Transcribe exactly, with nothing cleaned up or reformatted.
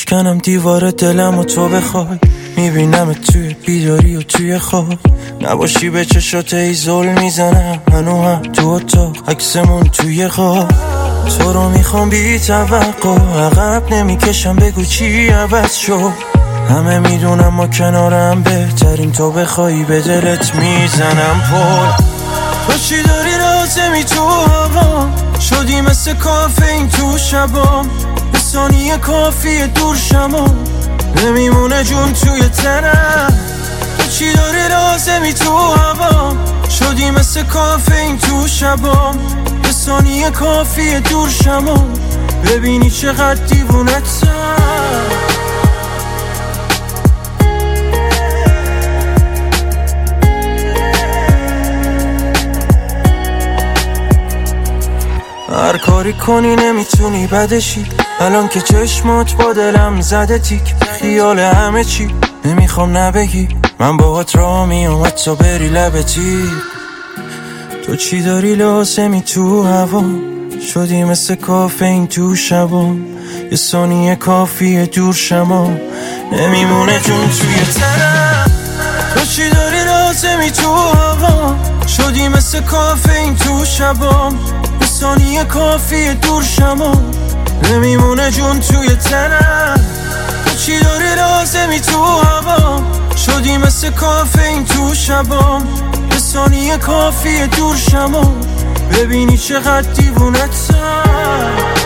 میشکنم دیوار دلم و تو بخوای، میبینم توی بیداری و توی خواب، نباشی به چشات ای زل میزنم هنو هم تو اتاق عکسمون توی خواب. تو رو میخوام بی توقع، عقب نمیکشم بگو چی عوض شد. همه میدونم ما کنارم بهترین، تو بخوایی به دلت میزنم پل. تو چی داری رازمی تو هوا، شدی مثل کافین تو شبام، به ثانیه کافیه دور شما، نمیمونه جون توی تنم. تو چی داری رازمی تو هوا، شدی مثل کافین تو شبام، به ثانیه کافیه دور شما، ببینی چقدر دیوونتم. هر کاری کنی نمیتونی بدشی، الان که چشمات با دلم زده تیک، خیال همه چی نمیخوام نبگی، من باهات را میام تا بری لبتی. تو چی داری لازمی تو هوا، شدی مثل کافین تو شبام، یه ثانیه کافیه دور شما، نمیمونه جون توی تنم. تو چی داری لازمی تو هوا، شدی مثل کافین تو شبام، یه ثانیه کافیه دور شما، نمیمونه جون توی تنم. تو چی داری لازمی تو هوا، شدی مثل کافین تو شبام، یه ثانیه کافیه دور شما، ببینی چقدر دیوونتم.